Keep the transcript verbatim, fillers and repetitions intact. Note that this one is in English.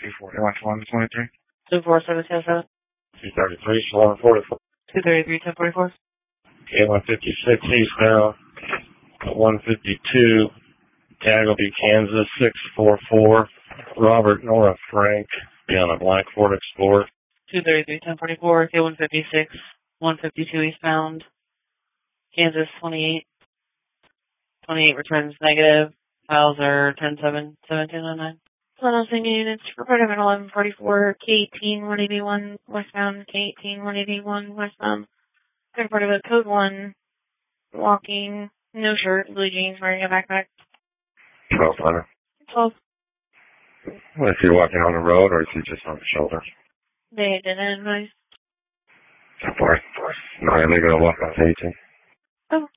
two forty-one, one twenty-three. two four seven seven seven. two thirty-three, one forty-four. two thirty-three, ten forty-four. K one fifty-six eastbound, one fifty-two, Taglebee, Kansas, six four four. Robert Nora Frank, be on a black Ford Explorer. two thirty-three, ten forty-four, K one fifty-six, one fifty-two eastbound, Kansas, twenty-eight. twenty-eight returns negative. Files are ten seven, seventeen oh nine. Total single units, report of eleven forty-four, K eighteen, one eighty-one westbound, K eighteen, one eighty-one westbound. Report of code one, walking, no shirt, blue jeans, wearing a backpack. twelve hundred. twelve. Well, is he walking on the road or is he just on the shoulder? They didn't advise. Of course. No, you're going to walk on eighteen. Oh.